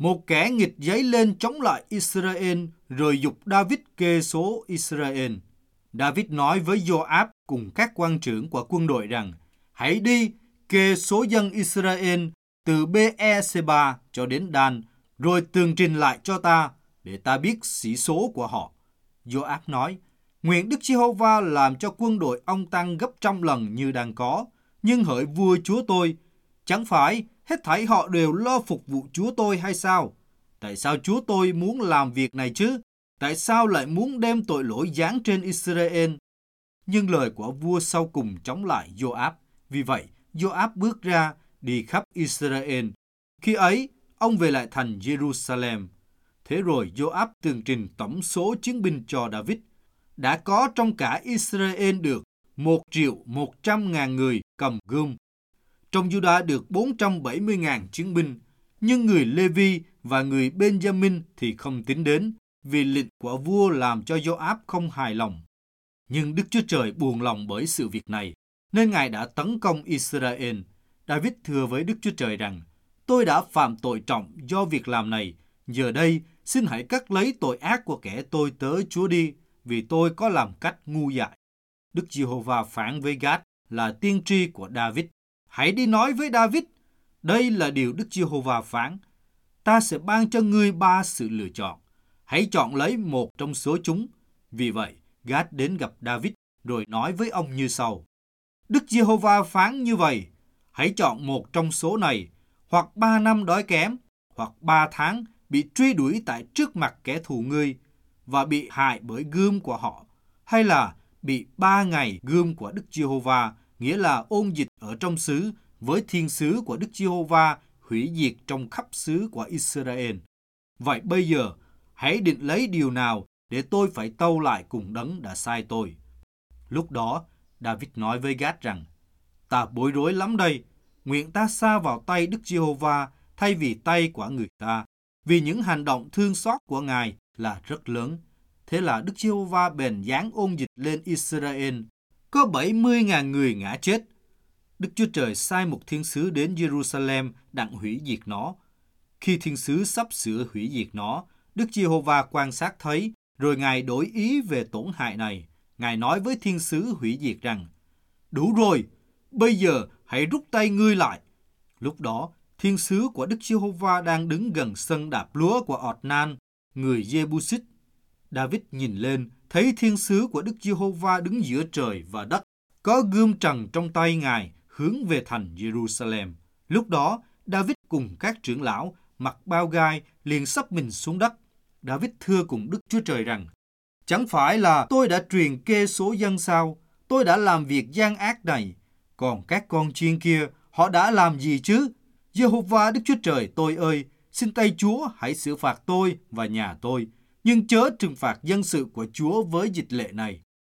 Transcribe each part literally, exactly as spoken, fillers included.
Một kẻ nghịch dấy lên chống lại Israel rồi giục David kê số Israel. David nói với Joab cùng các quan trưởng của quân đội rằng: hãy đi kê số dân Israel từ Bê-e-sê-ba cho đến Dan, rồi tường trình lại cho ta, để ta biết sĩ số của họ. Joab nói: nguyện Đức Giê-hô-va làm cho quân đội ông tăng gấp trăm lần như đang có. Nhưng hỡi vua chúa tôi, chẳng phải hết thảy họ đều lo phục vụ chúa tôi hay sao? Tại sao chúa tôi muốn làm việc này chứ? Tại sao lại muốn đem tội lỗi giáng trên Israel? Nhưng lời của vua sau cùng chống lại Joab. Vì vậy, Joab bước ra đi khắp Israel. Khi ấy, ông về lại thành Jerusalem. Thế rồi Joab tường trình tổng số chiến binh cho David. Đã có trong cả Israel được một triệu một trăm ngàn người cầm gươm. Trong Juda được bốn trăm bảy mươi ngàn chiến binh. Nhưng người Lê-vi và người Benjamin thì không tính đến, vì lệnh của vua làm cho Joab không hài lòng. Nhưng Đức Chúa Trời buồn lòng bởi sự việc này, nên Ngài đã tấn công Israel. David thưa với Đức Chúa Trời rằng: tôi đã phạm tội trọng do việc làm này. Giờ đây, xin hãy cắt lấy tội ác của kẻ tôi tớ Chúa đi, vì tôi có làm cách ngu dại. Đức Giê-hô-va phán với Gad là tiên tri của David: hãy đi nói với David, đây là điều Đức Giê-hô-va phán: ta sẽ ban cho ngươi ba sự lựa chọn. Hãy chọn lấy một trong số chúng. Vì vậy, Gad đến gặp David rồi nói với ông như sau: Đức Giê-hô-va phán như vậy: hãy chọn một trong số này, hoặc ba năm đói kém, hoặc ba tháng bị truy đuổi tại trước mặt kẻ thù ngươi và bị hại bởi gươm của họ, hay là bị ba ngày gươm của Đức Giê-hô-va, nghĩa là ôn dịch ở trong xứ với thiên sứ của Đức Giê-hô-va hủy diệt trong khắp xứ của Israel. Vậy bây giờ, hãy định lấy điều nào để tôi phải tâu lại cùng đấng đã sai tôi. Lúc đó, David nói với Gad rằng: ta bối rối lắm đây, nguyện ta sa vào tay Đức Giê-hô-va thay vì tay của người ta, vì những hành động thương xót của Ngài là rất lớn. Thế là Đức Giê-hô-va bèn giáng ôn dịch lên Israel, có bảy mươi ngàn người ngã chết. Đức Chúa Trời sai một thiên sứ đến Jerusalem đặng hủy diệt nó. Khi thiên sứ sắp sửa hủy diệt nó, Đức Giê-hô-va quan sát thấy, rồi Ngài đổi ý về tổn hại này. Ngài nói với thiên sứ hủy diệt rằng: đủ rồi, bây giờ hãy rút tay ngươi lại. Lúc đó, thiên sứ của Đức Giê-hô-va đang đứng gần sân đạp lúa của Ọt-nan, người Giê-bu-xít. David nhìn lên, thấy thiên sứ của Đức Giê-hô-va đứng giữa trời và đất, có gươm trần trong tay Ngài, hướng về thành Jerusalem. Lúc đó, David cùng các trưởng lão mặc bao gai liền sắp mình xuống đất. David thưa cùng Đức Chúa Trời rằng: chẳng phải là tôi đã truyền kê số dân sao? Tôi đã làm việc gian ác này. Còn các con chiên kia, họ đã làm gì chứ? Giê-hô-va Đức Chúa Trời tôi ơi, xin tay Chúa hãy xử phạt tôi và nhà tôi, nhưng chớ trừng phạt dân sự của Chúa với dịch lệ này.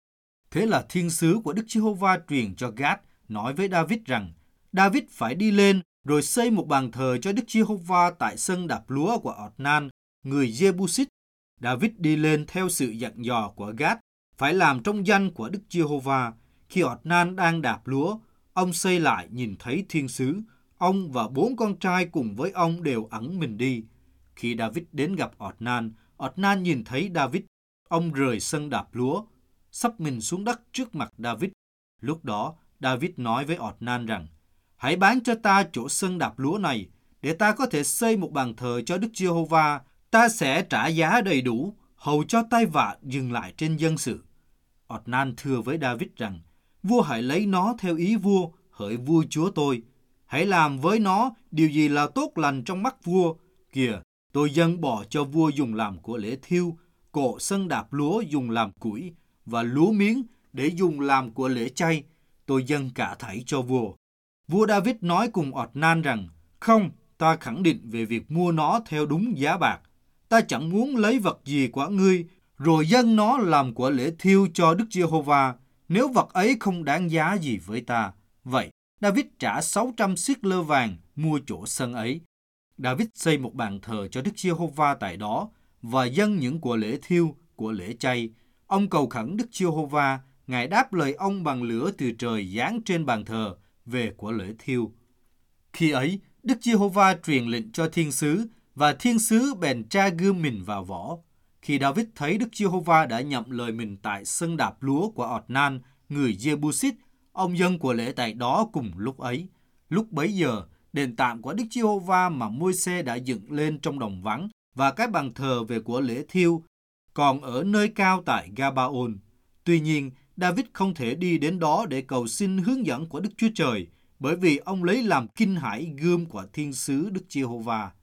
Thế là thiên sứ của Đức Giê-hô-va truyền cho Gad nói với David rằng: David phải đi lên rồi xây một bàn thờ cho Đức Giê-hô-va tại sân đạp lúa của Ọt-nan, người Giê-bu-xít. David đi lên theo sự dặn dò của Gad, phải làm trong danh của Đức Giê-hô-va. Khi Ọt-nan đang đạp lúa, ông xây lại nhìn thấy thiên sứ. Ông và bốn con trai cùng với ông đều ẩn mình đi. Khi David đến gặp Ọt-nan, Ọt-nan nhìn thấy David. Ông rời sân đạp lúa, sắp mình xuống đất trước mặt David. Lúc đó, David nói với Ọt-nan rằng: hãy bán cho ta chỗ sân đạp lúa này, để ta có thể xây một bàn thờ cho Đức Giê-hô-va. Ta sẽ trả giá đầy đủ, hầu cho tai vạ dừng lại trên dân sự. Ọt-nan thưa với David rằng: vua hãy lấy nó theo ý vua, hỡi vua chúa tôi. Hãy làm với nó điều gì là tốt lành trong mắt vua. Kìa, tôi dâng bỏ cho vua dùng làm của lễ thiêu, cộ sân đạp lúa dùng làm củi, và lúa miếng để dùng làm của lễ chay. Tôi dâng cả thảy cho vua. Vua David nói cùng Ọt-nan rằng: không, ta khẳng định về việc mua nó theo đúng giá bạc. Ta chẳng muốn lấy vật gì của ngươi, rồi dâng nó làm của lễ thiêu cho Đức Giê-hô-va, nếu vật ấy không đáng giá gì với ta. Vậy, David trả sáu trăm siết lơ vàng mua chỗ sân ấy. David xây một bàn thờ cho Đức Giê-hô-va tại đó, và dâng những của lễ thiêu, của lễ chay. Ông cầu khẩn Đức Giê-hô-va, Ngài đáp lời ông bằng lửa từ trời giáng trên bàn thờ về của lễ thiêu. Khi ấy, Đức Giê-hô-va truyền lệnh cho thiên sứ và thiên sứ bèn tra gươm mình vào vỏ. Khi David thấy Đức Giê-hô-va đã nhậm lời mình tại sân đạp lúa của Ọt-nan, người Giê-bu-xít, ông dâng của lễ tại đó cùng lúc ấy. Lúc bấy giờ, đền tạm của Đức Giê-hô-va mà Môi-se đã dựng lên trong đồng vắng và cái bàn thờ về của lễ thiêu còn ở nơi cao tại Ga-ba-ôn. Tuy nhiên, David không thể đi đến đó để cầu xin hướng dẫn của Đức Chúa Trời, bởi vì ông lấy làm kinh hãi gươm của thiên sứ Đức Giê-hô-va.